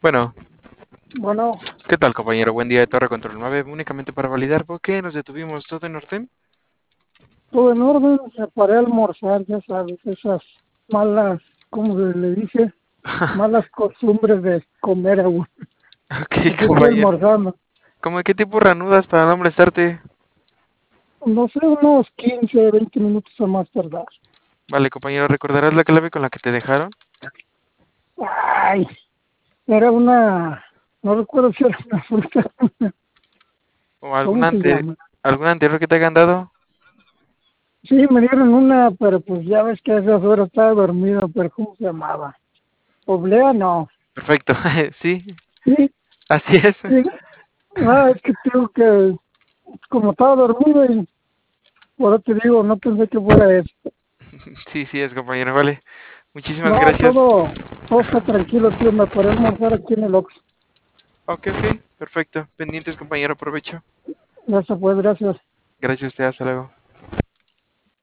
Bueno, Bueno, ¿qué tal, compañero? Buen día de Torre Control 9. Únicamente para validar por qué nos detuvimos. ¿Todo en orden? todo en orden, me paré a almorzar, ya sabes, esas malas, ¿cómo se le dice? Malas costumbres de comer a uno. Ok, Aquí estoy compañero. almorzando, ¿Cómo de qué tipo ranudas para no molestarte? no sé, unos 15, 20 minutos a más tardar. Vale, compañero, ¿recordarás la clave con la que te dejaron? Ay, era una, no recuerdo si era una fruta, ¿O ¿cómo se llama? alguna anterior que te hayan dado? Sí, me dieron una, pero pues ya ves que a esas horas estaba dormido, pero ¿cómo se llamaba? Oblea, no. Perfecto, sí, Sí, así es. sí. Ah, es que tengo que, como estaba dormido y por eso te digo, no pensé que fuera eso. Sí, sí es, compañero, vale. Muchísimas No, gracias. todo está tranquilo, tío. Me paré a almorzar aquí en el Oxxo. Ok, ok, perfecto. Pendientes, compañero, aprovecho. Ya se fue, gracias. Gracias a usted, hasta luego.